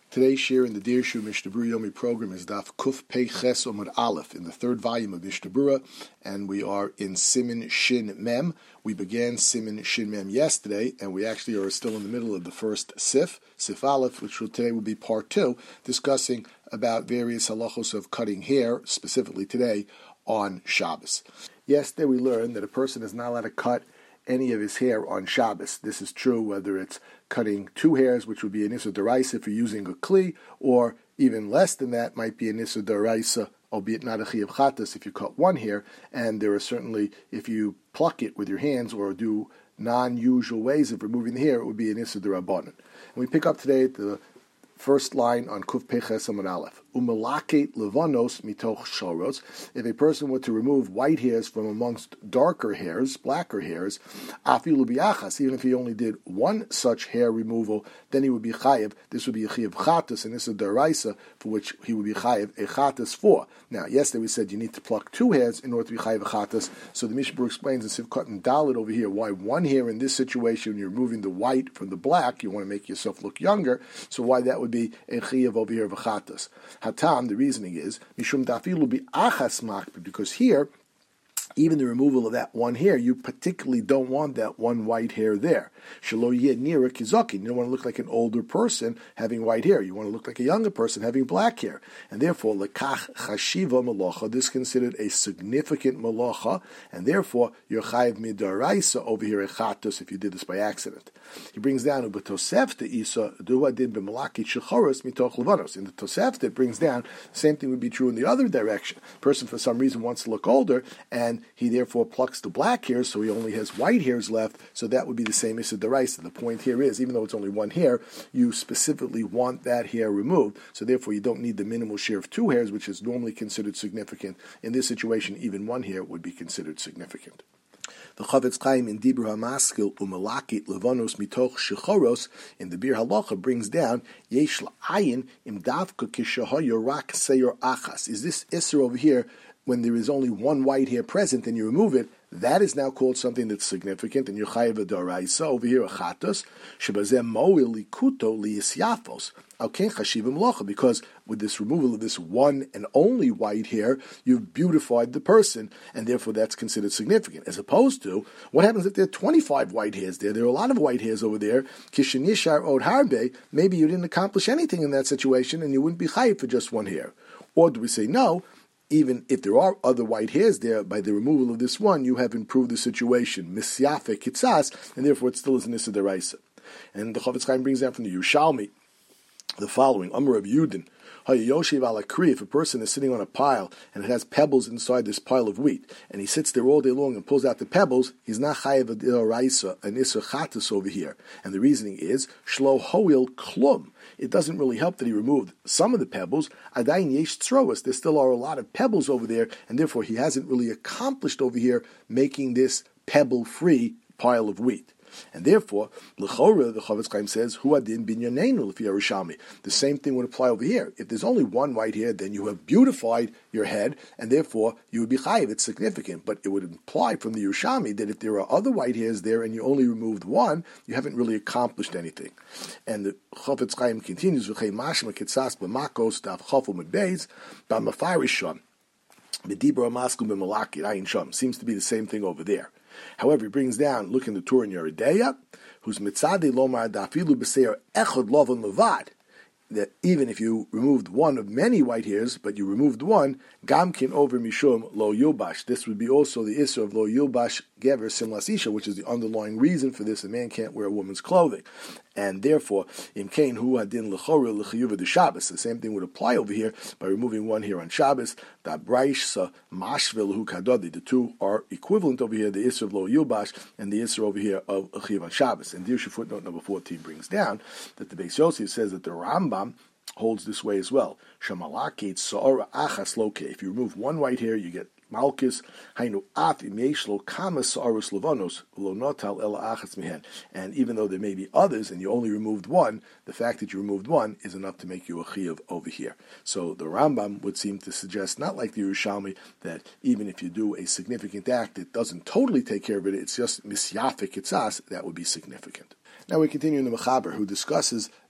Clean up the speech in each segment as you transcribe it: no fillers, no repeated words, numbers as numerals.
Today's share in the Dirshu Mishnah Berurah Yomi program is Daf Kuf Pei Ches Omar Aleph in the third volume of Mishnah Berurah, and we are in Siman Shin Mem. We began Siman Shin Mem yesterday, and we actually are still in the middle of the first Sif Aleph, which today will be part 2, discussing about various halachos of cutting hair, specifically today on Shabbos. Yesterday we learned that a person is not allowed to cut any of his hair on Shabbos. This is true whether it's cutting 2 hairs, which would be an Issa D'Oraisa if you're using a Kli, or even less than that might be an Issa D'Oraisa, albeit not a Chiyuv Chatas, if you cut 1 hair. And there are certainly, if you pluck it with your hands or do non-usual ways of removing the hair, it would be an Issa D'Rabbanan. And we pick up today at the first line on Kuf Pei Ches Amud Aleph. Umelaket levanos mitoch shoros. If a person were to remove white hairs from amongst darker hairs, blacker hairs, afilu biachas, even if he only did 1 such hair removal, then he would be chayiv. This would be a chiyuv chatas, and this is a deraisa for which he would be chayiv a chatas for. Now, yesterday we said you need to pluck 2 hairs in order to be chayiv a chatas. So the Mishnah explains in Sivkot and Dalit over here why 1 hair in this situation, you're removing the white from the black, you want to make yourself look younger. So why that would be a chiyuv over here of a chatas. Hatam, the reasoning is, Mishum dafilu bi achas makbid, because here, even the removal of that 1 hair, you particularly don't want that 1 white hair there. Shelo yeh nira kizokin. You don't want to look like an older person having white hair. You want to look like a younger person having black hair. And therefore, lekach chashiva malacha, this is considered a significant malacha, and therefore, you're chayiv midaraisa over here a chatos if you did this by accident. He brings down ubetosefta isa duha did b'malakit shechoros mitoch levanos. In the Tosefta, it brings down the same thing would be true in the other direction. A person for some reason wants to look older, and he therefore plucks the black hairs, so he only has white hairs left, so that would be the same Issa D'Oraisa. The point here is, even though it's only 1 hair, you specifically want that hair removed, so therefore you don't need the minimal share of 2 hairs, which is normally considered significant. In this situation, even 1 hair would be considered significant. The Chavetz Chaim in Dibur HaMaskil Umalakit Levanos Mitoch Shechoros in the Bir Halacha brings down Yesh La'ayin Im Davka Kishahoyo Rak Seyor Achas. Is this Isser over here when there is only 1 white hair present and you remove it? That is now called something that's significant, and you're chayiv a d'oraisa over here a chatos shebazem moil likuto liyisyafos alken chashivim locha, because with this removal of this 1 and only white hair, you've beautified the person, and therefore that's considered significant. As opposed to what happens if there are 25 white hairs there? There are a lot of white hairs over there. Kishin yishar od harbe. Maybe you didn't accomplish anything in that situation, and you wouldn't be chayiv for just 1 hair. Or do we say no? Even if there are other white hairs there, by the removal of this 1, you have improved the situation. Misyafe kitzas, and therefore it still is an Issa D'Oraisa. And the Chavetz Chaim brings down from the Yerushalmi the following: Amar of Yudin, Hayoshiv ala kri. If a person is sitting on a pile and it has pebbles inside this pile of wheat, and he sits there all day long and pulls out the pebbles, he's not chayiv a d'oraisa, an Issa Chatas over here. And the reasoning is shlo hoil klum. It doesn't really help that he removed some of the pebbles. Adayin yesh tzroas. There still are a lot of pebbles over there, and therefore he hasn't really accomplished over here making this pebble-free pile of wheat. And therefore, l'chora, the Chavetz Chaim says, hu adin binyaneinu l'fi Yerushalmi. The same thing would apply over here. If there's only 1 white hair, then you have beautified your head, and therefore you would be chayiv. It's significant. But it would imply from the Yerushalmi that if there are other white hairs there and you only removed 1, you haven't really accomplished anything. And the Chavetz Chaim continues, v'chei mashma kitzas b'makos daf chaful medbeis b'mafarisham b'dibur ha'maskum b'malakit ayin sham. Seems to be the same thing over there. However, he brings down, look in the Torah in Yeridea, who's mitzadei lomar dafilu b'seir echad lovon levad, that even if you removed 1 of many white hairs, but you removed 1, gamkin over mishum lo yilbash. This would be also the issue of lo yilbash gever simlas isha, which is the underlying reason for this. A man can't wear a woman's clothing. And therefore, in Kain hu hadin l'chora l'chiyuva de Shabbos. The same thing would apply over here by removing 1 here on Shabbos. Da braisha mashvel hu kadodi. The 2 are equivalent over here. The issue of lo yilbash and the issue over here of chiyuv on Shabbos. And Dirshu footnote number 14 brings down that the Beis Yosef says that the Rambam holds this way as well. Shamalakit sa'ora achas loke. If you remove 1 white hair, you get Malchus, Hainu Af Imeshlo Kama Sa'arus Levanos, Lo Notal Ela Achas Mihen. And even though there may be others and you only removed 1, the fact that you removed 1 is enough to make you a Chiyuv over here. So the Rambam would seem to suggest, not like the Yerushalmi, that even if you do a significant act, it doesn't totally take care of it, it's just Misyafik Itzas, that would be significant. Now we continue in the Mechaber, who discusses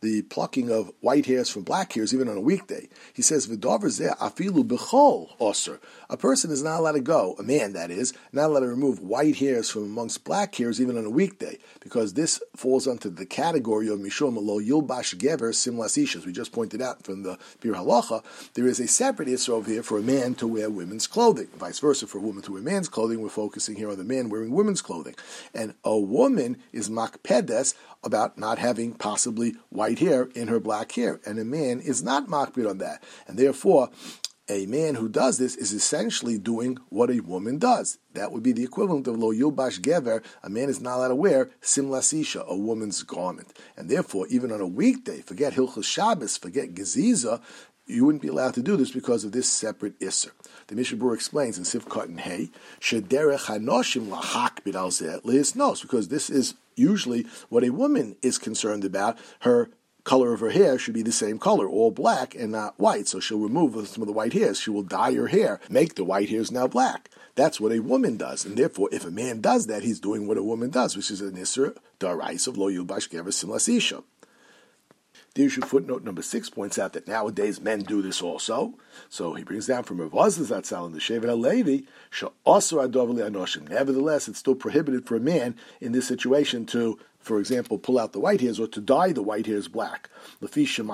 the plucking of white hairs from black hairs, even on a weekday. He says, "V'davar zeh afilu b'chol osir." A person is not allowed to go, a man that is, not allowed to remove white hairs from amongst black hairs even on a weekday, because this falls under the category of mishum lo yilbash gever simlas isha. As we just pointed out from the Bir Halacha, there is a separate issur over here for a man to wear women's clothing. Vice versa, for a woman to wear man's clothing, we're focusing here on the man wearing women's clothing. And a woman is makpedes about not having possibly white hair in her black hair, and a man is not makpid on that. And therefore, a man who does this is essentially doing what a woman does. That would be the equivalent of lo yilbash gever. A man is not allowed to wear simlas isha, a woman's garment. And therefore, even on a weekday, forget Hilchos Shabbos, forget Geziza, you wouldn't be allowed to do this because of this separate isser. The Mishnah Berurah explains in Sivkot and Hay, shederech hanoshim lahakbid al zeh lehisnos, because this is usually what a woman is concerned about. Her color of her hair should be the same color, all black and not white. So she'll remove some of the white hairs. She will dye her hair, make the white hairs now black. That's what a woman does. And therefore, if a man does that, he's doing what a woman does, which is an isser darais of lo yilbash gever simlas isha. The issue footnote number 6 points out that nowadays men do this also. So he brings down from Rav Azaz Zatzal in the Shevet HaLevi, she'asur adov li'anoshim. Nevertheless, it's still prohibited for a man in this situation to, for example, pull out the white hairs or to dye the white hairs black. The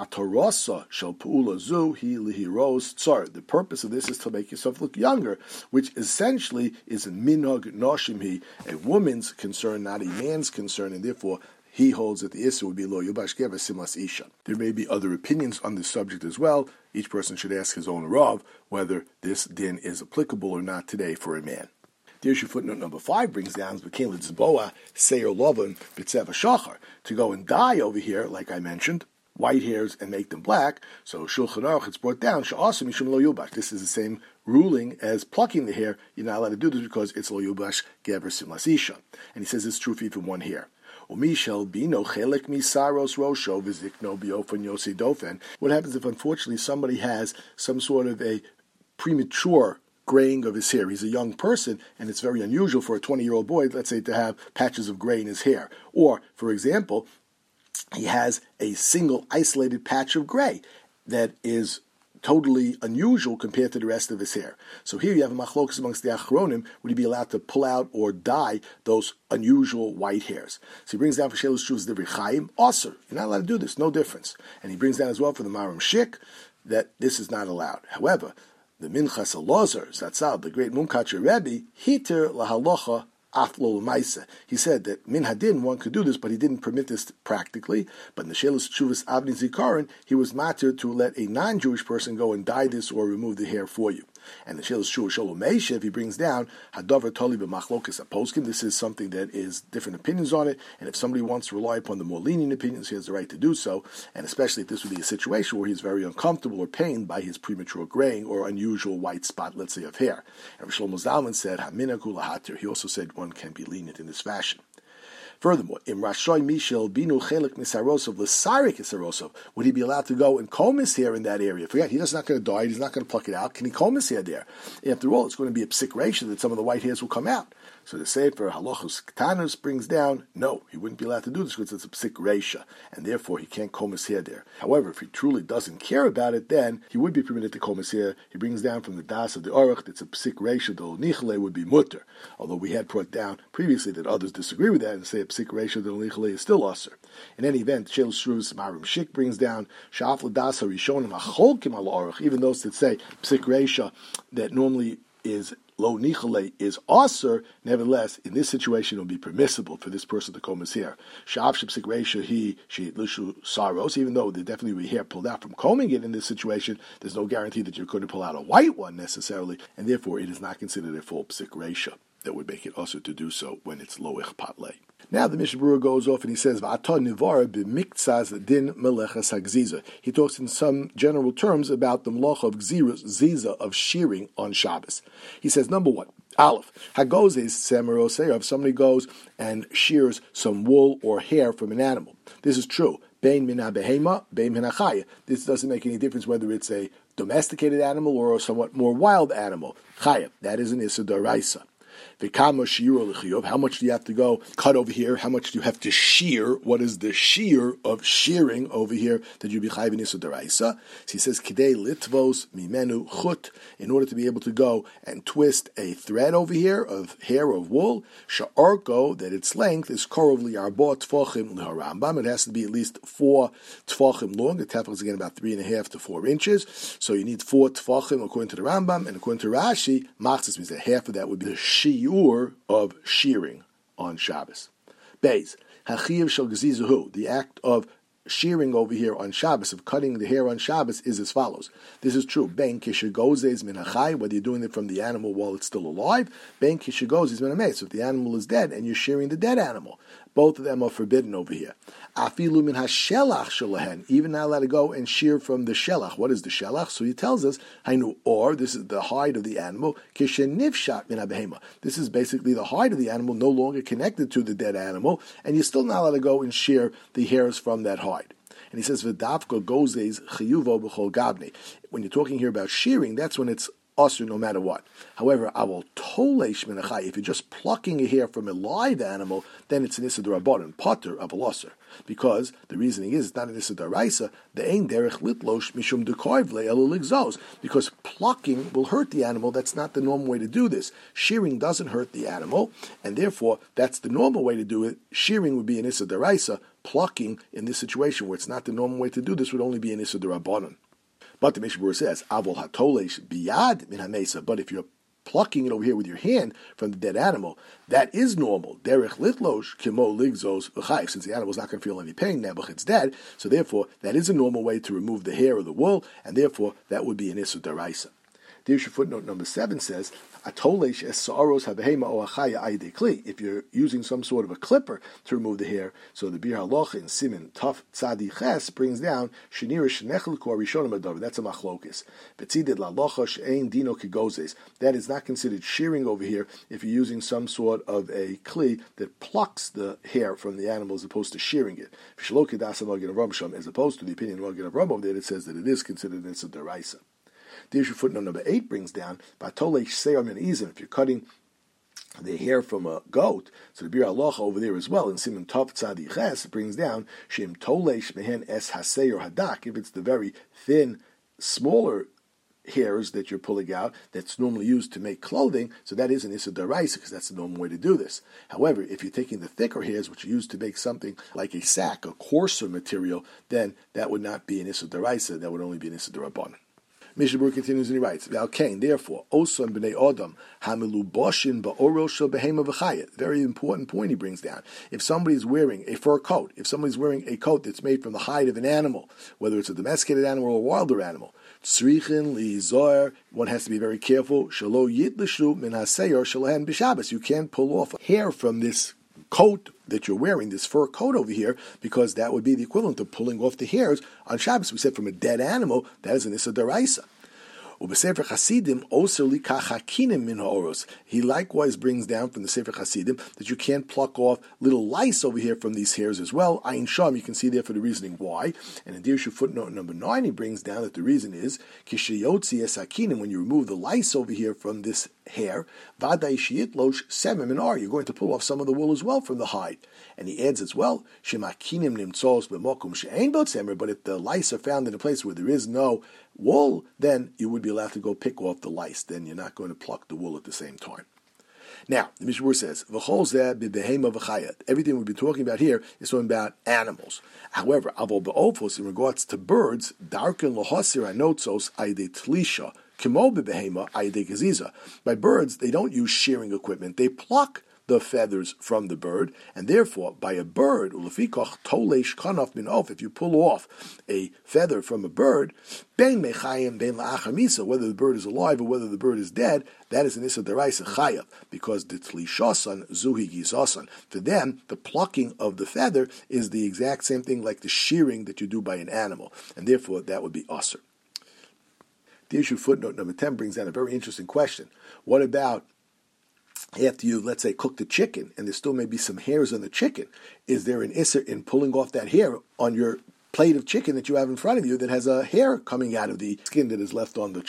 purpose of this is to make yourself look younger, which essentially is a minhag noshim, a woman's concern, not a man's concern, and therefore he holds that the issur would be lo yilbash gever simlas isha. There may be other opinions on this subject as well. Each person should ask his own Rav whether this din is applicable or not today for a man. The issue footnote number 5 brings down B'kein l'tzboa seir lovan b'tzeva shachar, to go and dye over here, like I mentioned, white hairs and make them black. So Shulchan Aruch, it's brought down she'asur mishum lo yilbash. This is the same ruling as plucking the hair. You're not allowed to do this because it's lo yilbash gever simlas isha. And he says it's true for even one hair. What happens if, unfortunately, somebody has some sort of a premature graying of his hair? He's a young person, and it's very unusual for a 20-year-old boy, let's say, to have patches of gray in his hair. Or, for example, he has a single isolated patch of gray that is totally unusual compared to the rest of his hair. So here you have a machlokas amongst the achronim. Would he be allowed to pull out or dye those unusual white hairs? So he brings down for Shelos Shuvas Divrei Chaim, osir. You're not allowed to do this, no difference. And he brings down as well for the Maram Shik that this is not allowed. However, the Minchas Elazar Zatzal, the great Mumkacher Rebbe, hiter lahalocha aflo l'maisa. He said that min hadin, one could do this, but he didn't permit this practically. But in the Shelos Shuvas Avnei Zikaron, he was matir to let a non-Jewish person go and dye this or remove the hair for you. And the Shelos Shuvas Shalom Meishev, he brings down Hadavar Toli b'machlokas aposkim. This is something that is different opinions on it, and if somebody wants to rely upon the more lenient opinions, he has the right to do so. And especially if this would be a situation where he's very uncomfortable or pained by his premature graying or unusual white spot, let's say, of hair. And Rav Shlomo Zalman said Haminaku lahatir. He also said one can be lenient in this fashion. Furthermore, Im Rashoy Mishel Binu Chelik Misarosov L'Sarik Isarosov, would he be allowed to go and comb his hair in that area? Forget, he's not going to dye it, he's not going to pluck it out. Can he comb his hair there? After all, it's going to be a psik ratio that some of the white hairs will come out. So the Sefer Halachos Ktanos brings down, no, he wouldn't be allowed to do this because it's a psik ratio, and therefore he can't comb his hair there. However, if he truly doesn't care about it, then he would be permitted to comb his hair. He brings down from the Das of the Aruch, it's a psik ratio, the Nichle would be mutter. Although we had brought down previously that others disagree with that and say a psik ratio, the Nichle is still usher. In any event, Shelos Shuvas Maram Shik brings down Sha'af l'das harishonim acholkim al Aruch, even those that say psik ratio that normally is lo nichale is aser, nevertheless, in this situation it will be permissible for this person to comb his hair. Sha'af shepsik reisha he lishu saros, even though there definitely will be hair pulled out from combing it in this situation, there's no guarantee that you're going to pull out a white one necessarily, and therefore it is not considered a full psik reisha. That would make it also to do so when it's lo ichpat. Now the Mishnah Berurah goes off and he says, "V'aton nivara b'miktzas din melechas hagziza." He talks in some general terms about the melacha of ziza, of shearing on Shabbos. He says, number one, Aleph, hagozes semerosei, if somebody goes and shears some wool or hair from an animal. This is true. Bein min behema, bein min chaya. This doesn't make any difference whether it's a domesticated animal or a somewhat more wild animal. Chaya, that is an issa d'oraisa. V'kama shiur l'chiyuv. How much do you have to go cut over here? How much do you have to shear? What is the shear of shearing over here that you be chayv in Issa D'Oraisa? So he says, Kidei litvos mimenu chut, in order to be able to go and twist a thread over here of hair of wool, sha'arko, that its length is korov li'arbo tfachim l'harambam. It has to be at least 4 tfachim long. The tefach is again about 3.5 to 4 inches. So you need 4 tfachim according to the Rambam, and according to Rashi, machzis means that half of that would be the shiur of shearing on Shabbos. Beis, hachiv shel gezizuhu, the act of shearing over here on Shabbos, of cutting the hair on Shabbos, is as follows. This is true. Ben kishagozes min hachai, whether you're doing it from the animal while it's still alive. Ben kishagozes min hamei, so if the animal is dead and you're shearing the dead animal. Both of them are forbidden over here. Afilu min hashelach shalahen, even not allowed to go and shear from the shelach. What is the shelach? So he tells us, hainu, or this is the hide of the animal, kishenivshat min habehema. This is basically the hide of the animal, no longer connected to the dead animal, and you're still not allowed to go and shear the hairs from that hide. And he says, v'davka gozes chiyuvo b'chol gabne. When you're talking here about shearing, that's when it's usher no matter what. However, avol toleish minachai, if you're just plucking a hair from a live animal, then it's an issa d'rabbanan, potter avol usher. Because the reasoning is, it's not an issa d'oraisa, the ein derech litlosh mishum dekoiv le'elu ligzos. Because plucking will hurt the animal, that's not the normal way to do this. Shearing doesn't hurt the animal, and therefore, that's the normal way to do it. Shearing would be an issa d'oraisa. Plucking, in this situation where it's not the normal way to do this, would only be an issa d'rabbanan. But the Mishnah says, avol hatolesh biyad min hamesa. But if you're plucking it over here with your hand from the dead animal, that is normal. Derech litlosh kimo ligzos v'chayv. Since the animal is not going to feel any pain, nebuch it's dead. So therefore, that is a normal way to remove the hair or the wool, and therefore that would be an issur d'oraisa. The issue footnote number 7 says, Atolesh es sa'aros habehema o achaya ayde kli. If you're using some sort of a clipper to remove the hair, so the Bir Halacha in Simin Taf Tzadi Ches brings down Shenirish Nechel Kor Rishonim Adav. That's a machlokis. Betzidid la'locha she'ein dino kigozes. That is not considered shearing over here if you're using some sort of a kli that plucks the hair from the animal as opposed to shearing it. As opposed to the opinion of Magen Avraham that it says that it is considered an issur d'oraisa. The issue footnote number 8 brings down, if you're cutting the hair from a goat, so the Bir Halacha over there as well, in Siman Tov Tzadi Ches, brings down, Shem Tolesh Mehen Es Hasei or Hadak, if it's the very thin, smaller hairs that you're pulling out, that's normally used to make clothing, so that is an issur d'oraisa, because that's the normal way to do this. However, if you're taking the thicker hairs, which are used to make something like a sack, a coarser material, then that would not be an issur d'oraisa, that would only be an issur d'rabbanan. Mishnah Berurah continues and he writes, therefore, Oson b'nei Adam hamiluboshin ba'oro shel behema v'chayet. Very important point he brings down. If somebody is wearing a fur coat, if somebody is wearing a coat that's made from the hide of an animal, whether it's a domesticated animal or a wilder animal, tzrichin lizoyer, one has to be very careful. Shelo yitlishu min haseyor shelahen b'Shabbos. You can't pull off hair from this coat that you're wearing, this fur coat over here, because that would be the equivalent of pulling off the hairs on Shabbos. We said from a dead animal, that is an issur d'oraisa. Ubesefer Chasidim oser likachakinim min ha'oros. He likewise brings down from the Sefer Chasidim that you can't pluck off little lice over here from these hairs as well. Ayin Sham, you can see there for the reasoning why. And in Dirshu footnote number 9, he brings down that the reason is kishayotzi esakinim, when you remove the lice over here from this hair, vaday shiyitlosh semem and ar, you're going to pull off some of the wool as well from the hide. And he adds as well, shemakinim nimtzos b'mokum she'ein bot semer, but if the lice are found in a place where there is no wool, then you would be allowed to go pick off the lice. Then you're not going to pluck the wool at the same time. Now, the Mishnah says, V'chol zeh b'behema v'chayat. Everything we've been talking about here is talking about animals. However, avol b'ofos, in regards to birds, darken lohasir anotzos aide tlisha, kimo b'behema aide geziza. By birds, they don't use shearing equipment. They pluck the feathers from the bird, and therefore, by a bird, ulefikoch toleish kanaf min of, if you pull off a feather from a bird, ben mechayim ben la'achar misa, whether the bird is alive or whether the bird is dead, that is an issur d'oraisa chayav, because the tlishasan zuhi gizasan. For them, the plucking of the feather is the exact same thing like the shearing that you do by an animal, and therefore that would be usher. The issue footnote number 10 brings down a very interesting question. What about after you, let's say, cook the chicken, and there still may be some hairs on the chicken? Is there an issur in pulling off that hair on your plate of chicken that you have in front of you that has a hair coming out of the skin that is left on the chicken?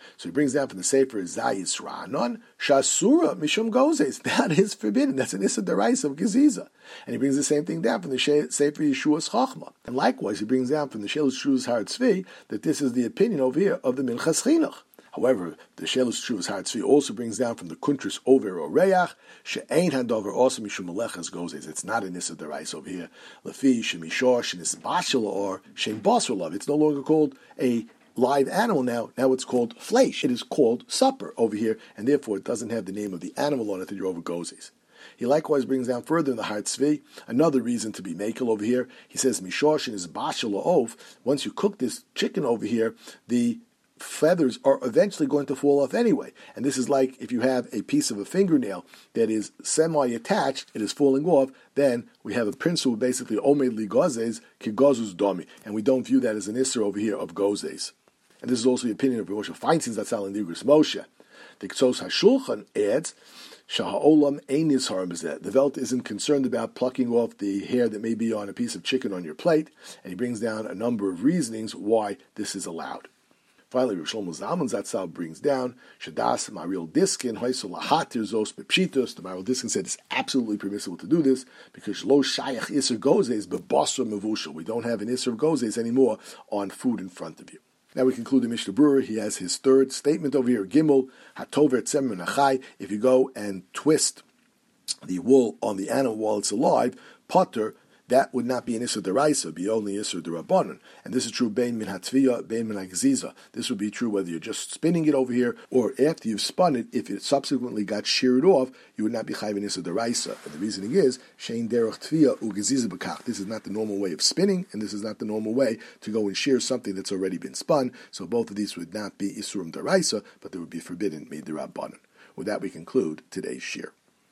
So he brings down from the Sefer Zayis Ranon, Shasura Mishum Gozes. That is forbidden. That's an Issa Deraisa of Geziza. And he brings the same thing down from the Sefer Yeshua's Chachma. And likewise, he brings down from the Shelos Shuvas Har Tzvi that this is the opinion over here of the Minchas Chinuch. However, the Shelos Shuvas Har Tzvi also brings down from the Kuntris Over Oreach, She'ein Hadover also Mishum Melechas Gozes. It's not an Issa Deraisa over here. Lefi Shemishor Shenis Bashel or Shem Basar Love. It's no longer called a live animal now it's called flesh. It is called supper over here, and therefore it doesn't have the name of the animal on it that you're over gozes. He likewise brings down further in the Har Tzvi another reason to be makel over here. He says, Mishoshin is bashal la'ov. Once you cook this chicken over here, the feathers are eventually going to fall off anyway. And this is like if you have a piece of a fingernail that is semi-attached, it is falling off, then we have a principle basically, omed li gozes, ki gozus domi. And we don't view that as an isser over here of gozes. And this is also the opinion of Moshe Feinstein Zatzal in the Igros Moshe. The Ktsos HaShulchan adds, Shaha'olam ein yisharim b'zeh. The Velt isn't concerned about plucking off the hair that may be on a piece of chicken on your plate, and he brings down a number of reasonings why this is allowed. Finally, Rav Shlomo Zalman Zatzal brings down, Shadas Maril Diskin, Hoysel Lahatir Zos Bepshitos. The Maril Diskin said it's absolutely permissible to do this because Lo Shayach Isser Gozes Bebasra Mevushal. We don't have an Isser of Gozes anymore on food in front of you. Now we conclude the Mishnah Berurah. He has his third statement over here, Gimel, Hatover Tzem Menachai. If you go and twist the wool on the animal while it's alive, Potter, that would not be an Isser Deraisa, be only Isser Derabanan. And this is true Bein Min Hatviya, Bein Min Agziza. This would be true whether you're just spinning it over here or after you've spun it, if it subsequently got sheared off, you would not be Chayv an Isser Deraisa. And the reasoning is, Shein Derech Tviya Ugeziza B'kach. This is not the normal way of spinning, and this is not the normal way to go and shear something that's already been spun. So both of these would not be Issurim Deraisa, but they would be forbidden Mid Derabanan. With that, we conclude today's shear.